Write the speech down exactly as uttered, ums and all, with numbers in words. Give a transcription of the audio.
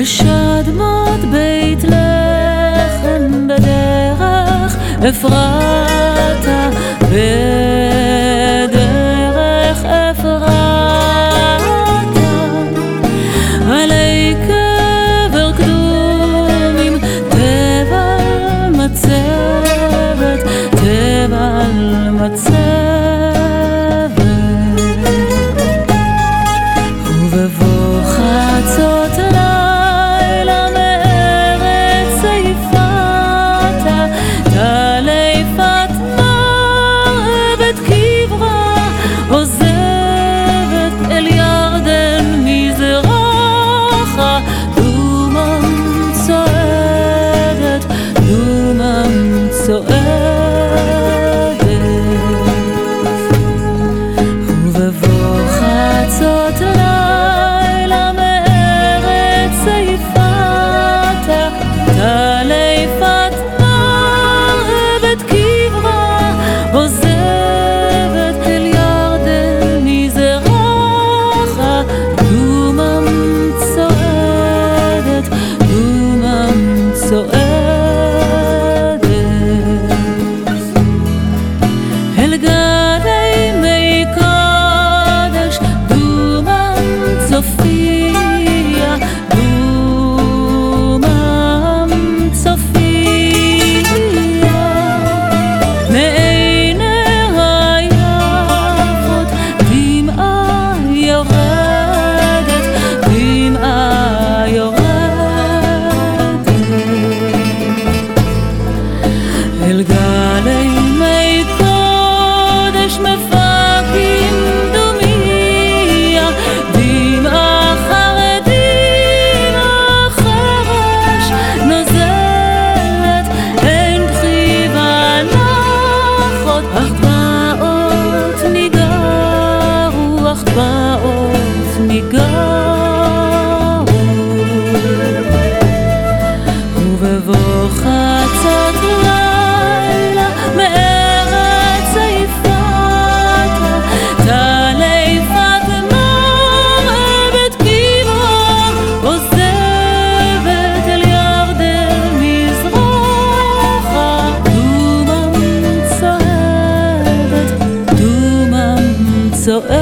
בשדמות בית לחם בדרך אפרתה, בדרך אפרתה, עלי קבר קדומים תבל מצבת, תבל מצבת, ובבוא חצות לילה מארץ יפתה, תעלי פטמר בית קברה, עוזבת אל ירדן מזרחה, דומם צועדת, דומם צועדת, ובבוא חצות לילה מארץ יפתה, תעלי פטמר בית קברה, עוזבת אל ירדן מזרחה, דומם צועדת, דומם צועדת, אל גדי מי קודש דומם צופיה, דומם צופיה, מעיניה היפות דמעה יורדת, דמעה יורדת, אל גלי מי קודש מפקים דומיה, דמעה חרדים החרש נוזלת, אין בכי ונחות, אך דמעות ניגרו, אך דמעות ניגרו, ובבוא חצות לילה מארץ יפתה, תעלי פטמר בית קברה, עוזבת אל ירדן מזרחה, דומם צועדת, דומם צועדת.